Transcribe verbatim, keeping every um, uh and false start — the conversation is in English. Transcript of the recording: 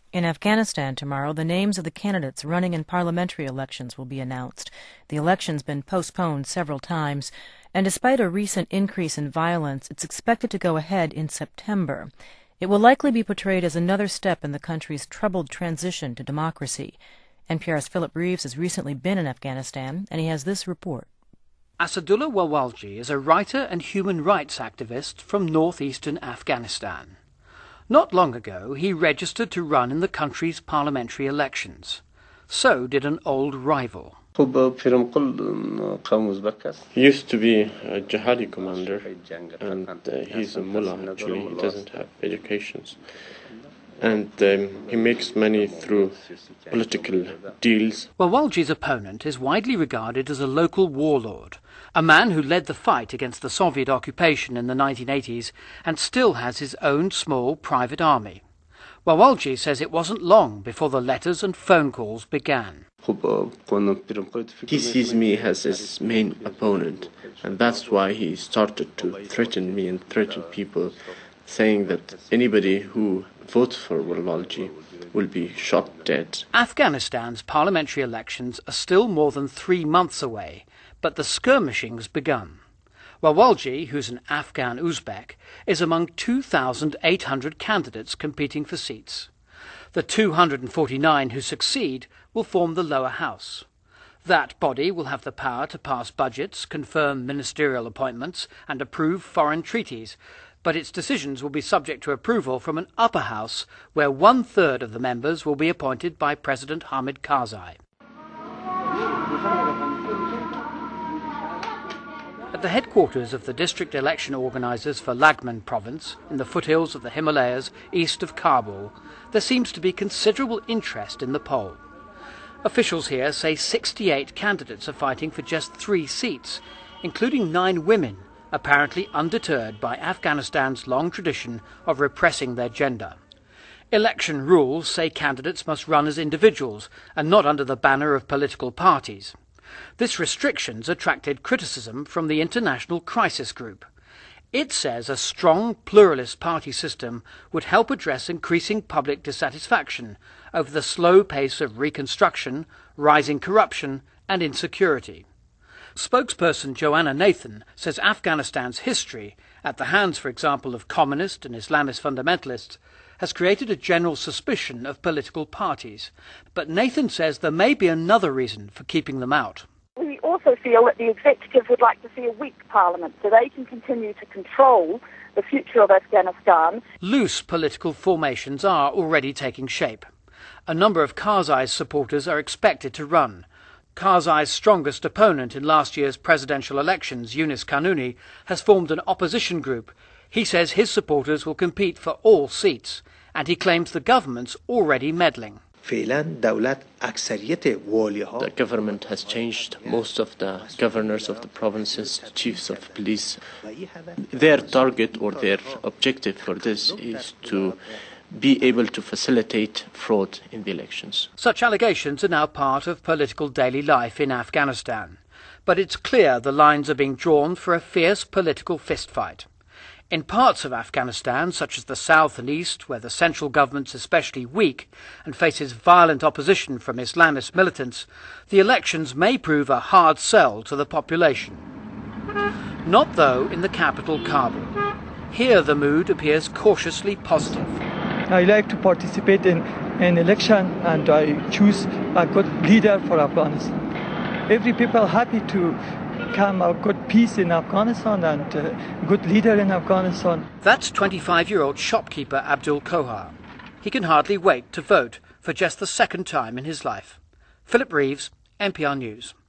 In Afghanistan tomorrow, the names of the candidates running in parliamentary elections will be announced. The election's been postponed several times, and despite a recent increase in violence, it's expected to go ahead in September. It will likely be portrayed as another step in the country's troubled transition to democracy. N P R's Philip Reeves has recently been in Afghanistan, and he has this report. Asadullah Walwalji is a writer and human rights activist from northeastern Afghanistan. Not long ago, he registered to run in the country's parliamentary elections. So did an old rival. He used to be a jihadi commander, and uh, he's a mullah actually. He doesn't have educations. And um, he makes money through political deals. Walwalji's opponent is widely regarded as a local warlord, a man who led the fight against the Soviet occupation in the nineteen eighties and still has his own small private army. Walwalji says it wasn't long before the letters and phone calls began. He sees me as his main opponent, and that's why he started to threaten me and threaten people, saying that anybody who votes for Walwalji will be shot dead. Afghanistan's parliamentary elections are still more than three months away, but the skirmishing's begun. Walwalji, who's an Afghan Uzbek, is among two thousand eight hundred candidates competing for seats. The two hundred forty-nine who succeed will form the lower house. That body will have the power to pass budgets, confirm ministerial appointments, and approve foreign treaties, but its decisions will be subject to approval from an upper house where one-third of the members will be appointed by President Hamid Karzai. At the headquarters of the district election organisers for Laghman province, in the foothills of the Himalayas east of Kabul, there seems to be considerable interest in the poll. Officials here say sixty-eight candidates are fighting for just three seats, including nine women, apparently undeterred by Afghanistan's long tradition of repressing their gender. Election rules say candidates must run as individuals and not under the banner of political parties. This restriction's attracted criticism from the International Crisis Group. It says a strong pluralist party system would help address increasing public dissatisfaction over the slow pace of reconstruction, rising corruption and insecurity. Spokesperson Joanna Nathan says Afghanistan's history, at the hands, for example, of communist and Islamist fundamentalists, has created a general suspicion of political parties. But Nathan says there may be another reason for keeping them out. We also feel that the executive would like to see a weak parliament so they can continue to control the future of Afghanistan. Loose political formations are already taking shape. A number of Karzai's supporters are expected to run. Karzai's strongest opponent in last year's presidential elections, Yunus Kanuni, has formed an opposition group. He says his supporters will compete for all seats, and he claims the government's already meddling. The government has changed most of the governors of the provinces, chiefs of police. Their target or their objective for this is to be able to facilitate fraud in the elections. Such allegations are now part of political daily life in Afghanistan. But it's clear the lines are being drawn for a fierce political fistfight. In parts of Afghanistan, such as the south and east, where the central government's especially weak and faces violent opposition from Islamist militants, the elections may prove a hard sell to the population. Not, though, in the capital, Kabul. Here the mood appears cautiously positive. I like to participate in an election and I choose a good leader for Afghanistan. Every people happy to come a good peace in Afghanistan and a good leader in Afghanistan. That's twenty-five-year-old shopkeeper Abdul Kohar. He can hardly wait to vote for just the second time in his life. Philip Reeves, N P R News.